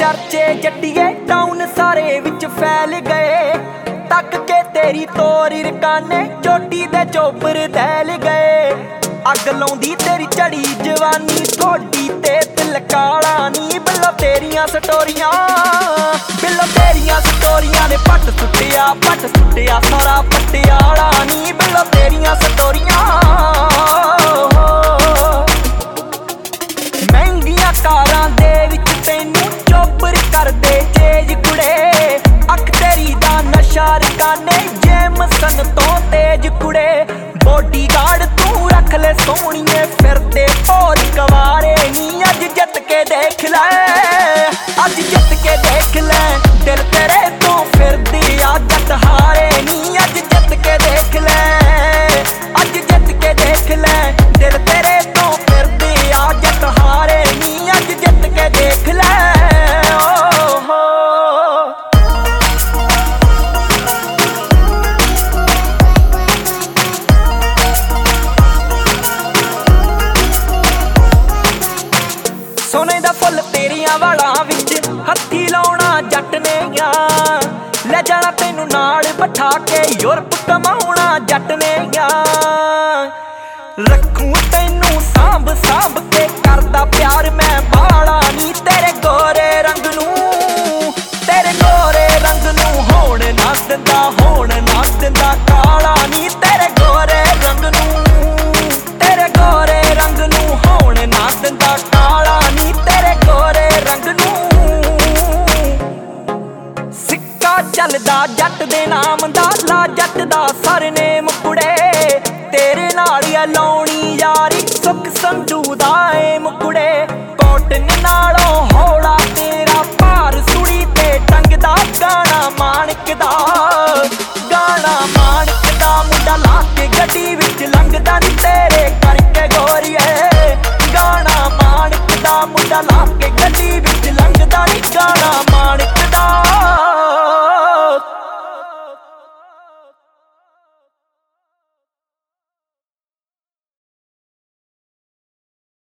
चर्चे जट्टिए टाउन सारे विच फैल गए। तक के तेरी तोरी रकाने चोटी दे चोपर दैल गए। अग लाउंदी तेरी चढ़ी जवानी थोड़ी ते दिल काला नी। बिल्लो तेरियां स्टोरियां ने पट सुटिया सारा पटियाला नी। बिल्लो तेरियां स्टोरियां महंगियां कारां दे विच तैनू चोपर कर दे चेज कुड़े। अख तेरी दा नशा रकाने जेमसन तो तेज कुड़े। बॉडी गार्ड तू रख ले सोहणीए फिरदे और कवारे नी। अज जित के देख ले, अज जित के देख ले दिल तेरे तो फिरदी आ जट हारे नी। अज जित के देख ले, अज जित के देख ले दिल तेरे तो फिरदी आ जट हारे नी। अज जित के देख ले सोने दा फुल तेरियां वालां विच हत्थी लाउणा जट ने आ। ले जाना तैनू नाल बिठा के यूरप कमाउणा जट ने आ। रखूं तैनू सांभ सांभ के करदा प्यार मैं बाला नी। तेरे गोरे रंग नू होण ना दिंदा काला नी। तेरे गोरे रंग नू होण ना दिंदा काला नी। तेरे गोरे रंग नू सिक्का चलदा जट दे नाम दा ला जट दा सरनेम कुड़े। तेरे नाल लाउणी यारी सुख संधू दा ए मुकुड़े। कोटन नालों हौला तेरा भार सुड़ी ते टंगदा गाना माणक दा मुंडा ला के गड्डी विच लंघदा नी।